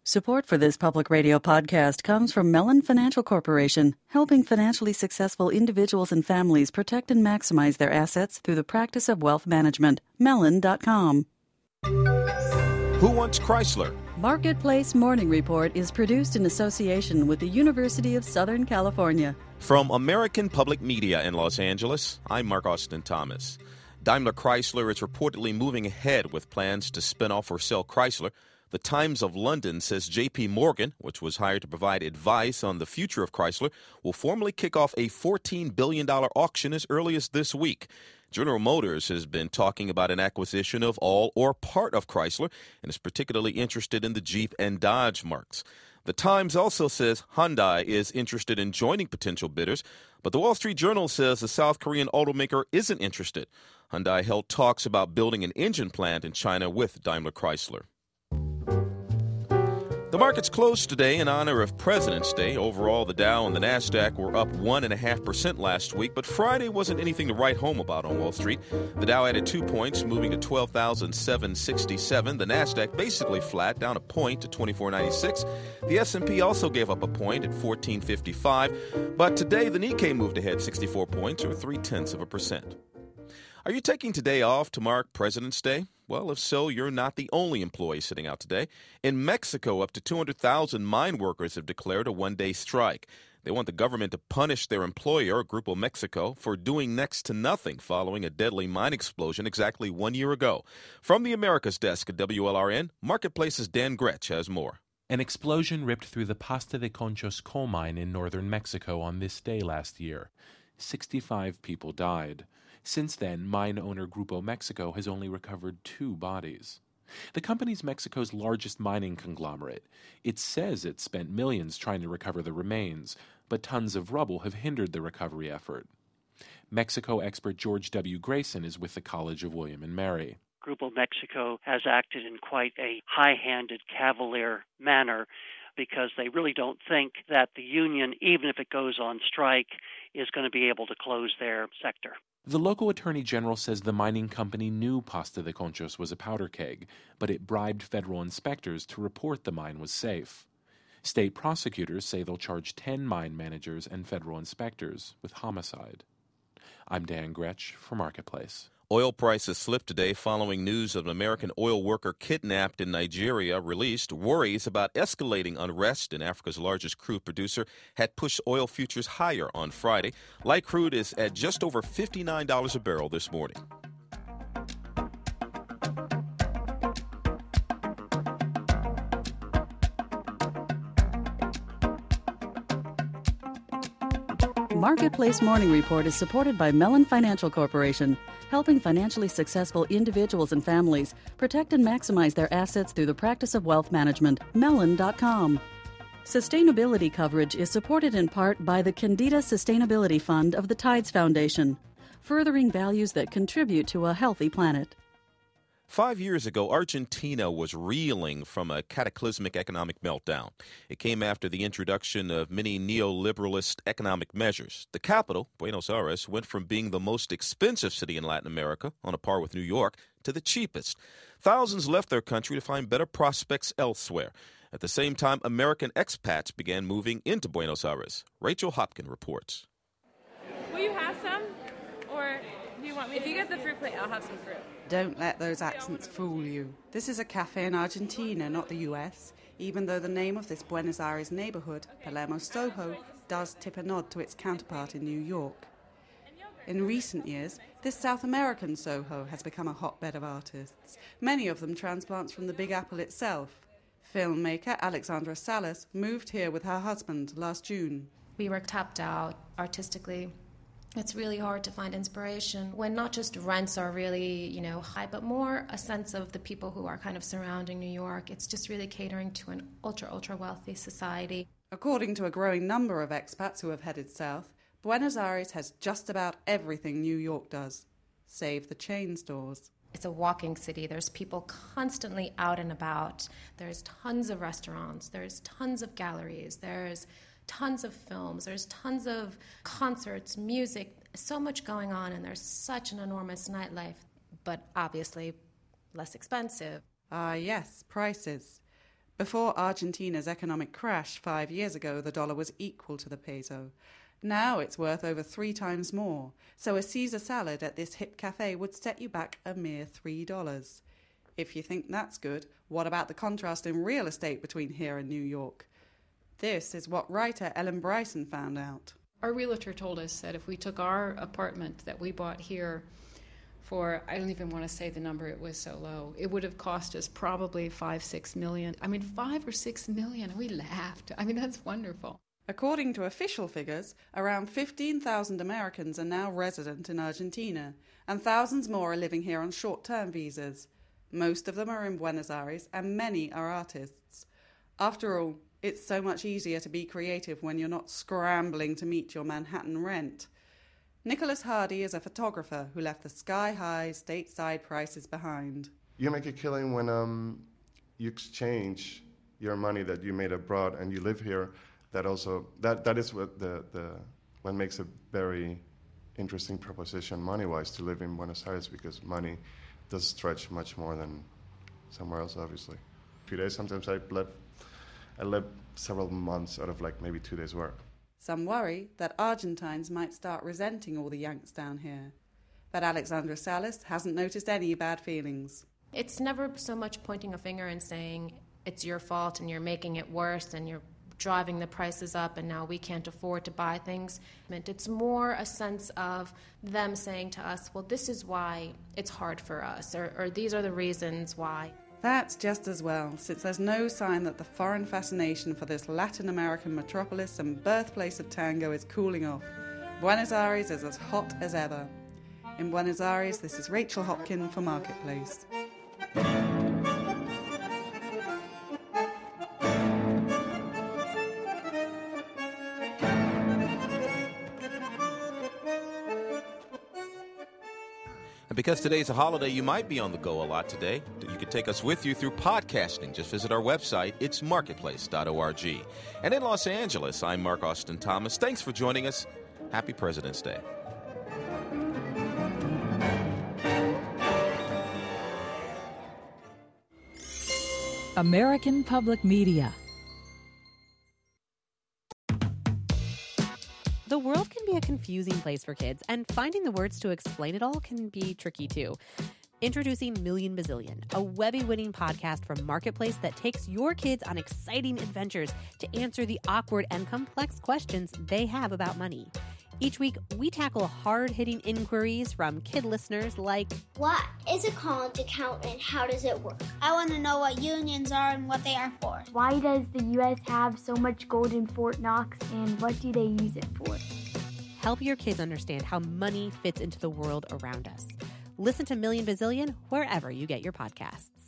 Support for this public radio podcast comes from Mellon Financial Corporation, helping financially successful individuals and families protect and maximize their assets through the practice of wealth management. Mellon.com. Who Wants Chrysler? Marketplace Morning Report is produced in association with the University of Southern California. From American Public Media in Los Angeles, I'm Mark Austin Thomas. Daimler Chrysler is reportedly moving ahead with plans to spin off or sell Chrysler. The Times of London says J.P. Morgan, which was hired to provide advice on the future of Chrysler, will formally kick off a $14 billion auction as early as this week. General Motors has been talking about an acquisition of all or part of Chrysler and is particularly interested in the Jeep and Dodge marques. The Times also says Hyundai is interested in joining potential bidders, but the Wall Street Journal says the South Korean automaker isn't interested. Hyundai held talks about building an engine plant in China with Daimler Chrysler. The markets closed today in honor of President's Day. Overall, the Dow and the NASDAQ were up 1.5% last week, but Friday wasn't anything to write home about on Wall Street. The Dow added 2 points, moving to 12,767. The NASDAQ basically flat, down a point to 2496. The S&P also gave up a point at 1455. But today, the Nikkei moved ahead 64 points, or 0.3%. Are you taking today off to mark President's Day? Well, if so, you're not the only employee sitting out today. In Mexico, up to 200,000 mine workers have declared a one-day strike. They want the government to punish their employer, Grupo Mexico, for doing next to nothing following a deadly mine explosion exactly 1 year ago. From the Americas desk at WLRN, Marketplace's Dan Gretsch has more. An explosion ripped through the Pasta de Conchos coal mine in northern Mexico on this day last year. 65 people died. Since then, mine owner Grupo Mexico has only recovered 2 bodies. The company's Mexico's largest mining conglomerate. It says it spent millions trying to recover the remains, but tons of rubble have hindered the recovery effort. Mexico expert George W. Grayson is with the College of William and Mary. Grupo Mexico has acted in quite a high-handed, cavalier manner because they really don't think that the union, even if it goes on strike, is going to be able to close their sector. The local attorney general says the mining company knew Pasta de Conchos was a powder keg, but it bribed federal inspectors to report the mine was safe. State prosecutors say they'll charge 10 mine managers and federal inspectors with homicide. I'm Dan Gretsch for Marketplace. Oil prices slipped today following news of an American oil worker kidnapped in Nigeria released. Worries about escalating unrest in Africa's largest crude producer had pushed oil futures higher on Friday. Light crude is at just over $59 a barrel this morning. Marketplace Morning Report is supported by Mellon Financial Corporation, helping financially successful individuals and families protect and maximize their assets through the practice of wealth management. Mellon.com. Sustainability coverage is supported in part by the Candida Sustainability Fund of the Tides Foundation, furthering values that contribute to a healthy planet. 5 years ago, Argentina was reeling from a cataclysmic economic meltdown. It came after the introduction of many neoliberalist economic measures. The capital, Buenos Aires, went from being the most expensive city in Latin America, on a par with New York, to the cheapest. Thousands left their country to find better prospects elsewhere. At the same time, American expats began moving into Buenos Aires. Rachel Hopkin reports. Will you have some? Or do you want me to? If you get the fruit plate, I'll have some fruit. Don't let those accents fool you. This is a cafe in Argentina, not the US, even though the name of this Buenos Aires neighborhood, Palermo Soho, does tip a nod to its counterpart in New York. In recent years, this South American Soho has become a hotbed of artists, many of them transplants from the Big Apple itself. Filmmaker Alexandra Salas moved here with her husband last June. We were tapped out artistically. It's really hard to find inspiration when not just rents are really, high, but more a sense of the people who are kind of surrounding New York. It's just really catering to an ultra wealthy society. According to a growing number of expats who have headed south, Buenos Aires has just about everything New York does, save the chain stores. It's a walking city. There's people constantly out and about. There's tons of restaurants. There's tons of galleries. There's tons of films, there's tons of concerts, music, so much going on, and there's such an enormous nightlife, but obviously less expensive. Yes, prices. Before Argentina's economic crash 5 years ago, the dollar was equal to the peso. Now it's worth over 3 times more, so a Caesar salad at this hip cafe would set you back a mere $3. If you think that's good, what about the contrast in real estate between here and New York? This is what writer Ellen Bryson found out. Our realtor told us that if we took our apartment that we bought here for, I don't even want to say the number, it was so low, it would have cost us probably $5-6 million. I mean, $5 or $6 million, and we laughed. I mean, that's wonderful. According to official figures, around 15,000 Americans are now resident in Argentina, and thousands more are living here on short-term visas. Most of them are in Buenos Aires, and many are artists. After all, it's so much easier to be creative when you're not scrambling to meet your Manhattan rent. Nicholas Hardy is a photographer who left the sky-high stateside prices behind. You make a killing when you exchange your money that you made abroad and you live here. That is what what makes a very interesting proposition money-wise to live in Buenos Aires, because money does stretch much more than somewhere else, obviously. A few days, sometimes I live several months out of like maybe 2 days' work. Some worry that Argentines might start resenting all the Yanks down here. But Alexandra Salas hasn't noticed any bad feelings. It's never so much pointing a finger and saying it's your fault and you're making it worse and you're driving the prices up and now we can't afford to buy things. It's more a sense of them saying to us, well, this is why it's hard for us, or these are the reasons why. That's just as well, since there's no sign that the foreign fascination for this Latin American metropolis and birthplace of tango is cooling off. Buenos Aires is as hot as ever. In Buenos Aires, this is Rachel Hopkin for Marketplace. Because today's a holiday, you might be on the go a lot today. You can take us with you through podcasting. Just visit our website. It's marketplace.org. And in Los Angeles, I'm Mark Austin Thomas. Thanks for joining us. Happy President's Day. American Public Media. The world can be a confusing place for kids, and finding the words to explain it all can be tricky too. Introducing Million Bazillion, a Webby-winning podcast from Marketplace that takes your kids on exciting adventures to answer the awkward and complex questions they have about money. Each week, we tackle hard-hitting inquiries from kid listeners like, what is a college account and how does it work? I want to know what unions are and what they are for. Why does the U.S. have so much gold in Fort Knox, and what do they use it for? Help your kids understand how money fits into the world around us. Listen to Million Bazillion wherever you get your podcasts.